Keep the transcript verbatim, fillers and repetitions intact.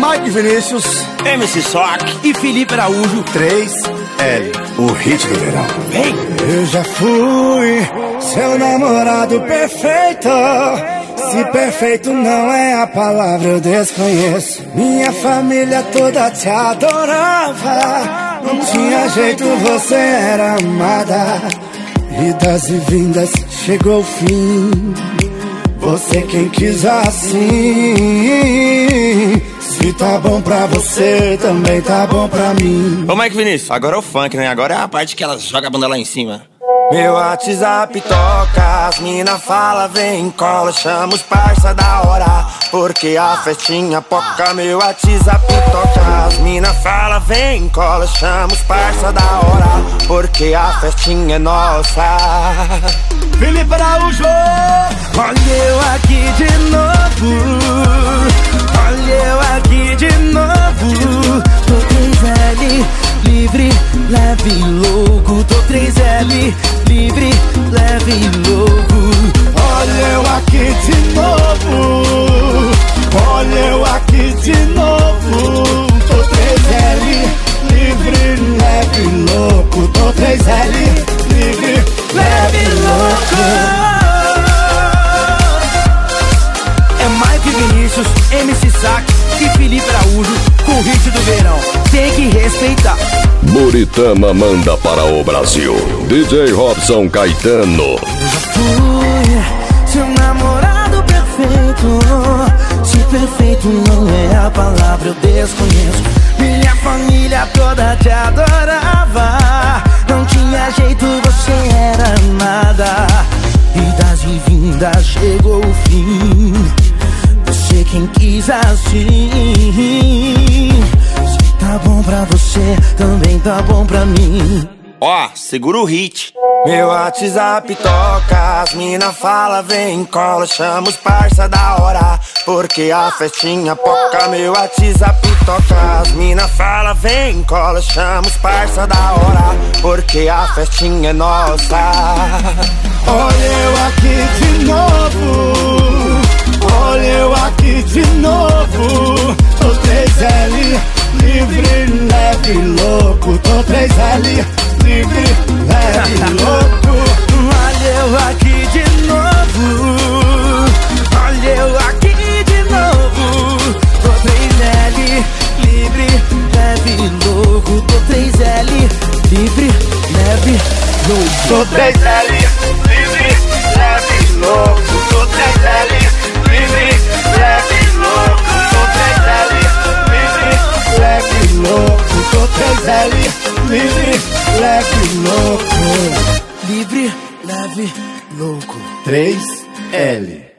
Mike Vinícius, M C Sock e Felipe Araújo. três L, o hit do verão. Vem! Eu já fui seu namorado perfeito. Se perfeito não é a palavra, eu desconheço. Minha família toda te adorava. Não tinha jeito, você era amada. Idas e vindas, chegou o fim. Você quem quis assim. Se tá bom pra você, também tá bom pra mim. Ô Mike Vinícius, agora é o funk, né? Agora é a parte que ela joga a bunda lá em cima. Meu WhatsApp toca, as mina fala, vem, cola, chama os parça da hora, porque a festinha poca. Meu WhatsApp toca, as mina fala, vem, cola, chama os parça da hora, porque a festinha é nossa. Felipe Araújo! Olha eu aqui de novo. Olha eu aqui de novo. Tô três L, livre, leve e louco. Tô três L, livre, leve e louco. Olha eu aqui de novo. Olha eu aqui de novo. Tô três L, livre, leve e louco. Tô três L, livre, leve e louco. É Mike Vinícius, M C Sack e Felipe Araújo com o hit do verão. Tem que respeitar. Buritama manda para o Brasil. D J Robson Caetano. Eu já fui seu namorado perfeito. Se perfeito não é a palavra, eu desconheço. Minha família toda te adorava. Não tinha jeito, você era amada. Idas e vindas, chegou o fim. Você quem quis assim. Se tá bom pra você, também tá bom pra mim. Ó, segura o hit. Meu WhatsApp toca, as mina fala, vem, cola, chama os parça da hora, porque a festinha poca. Meu WhatsApp toca, as mina fala, vem, cola, chama os parça da hora, porque a festinha é nossa. Olha eu aqui de novo. Olha eu aqui de novo. Tô três L, livre, leve e louco. Tô três L, livre, leve e louco. Olha eu aqui de novo. Olha eu aqui de novo. Tô três L, livre, leve e louco. Tô três L, livre, leve, louco. Tô três L, livre, leve e louco. Tô três L, livre, leve e louco. Tô três L, livre, leve e louco. Tô três L, livre, leve e louco. Livre, leve, louco. três L.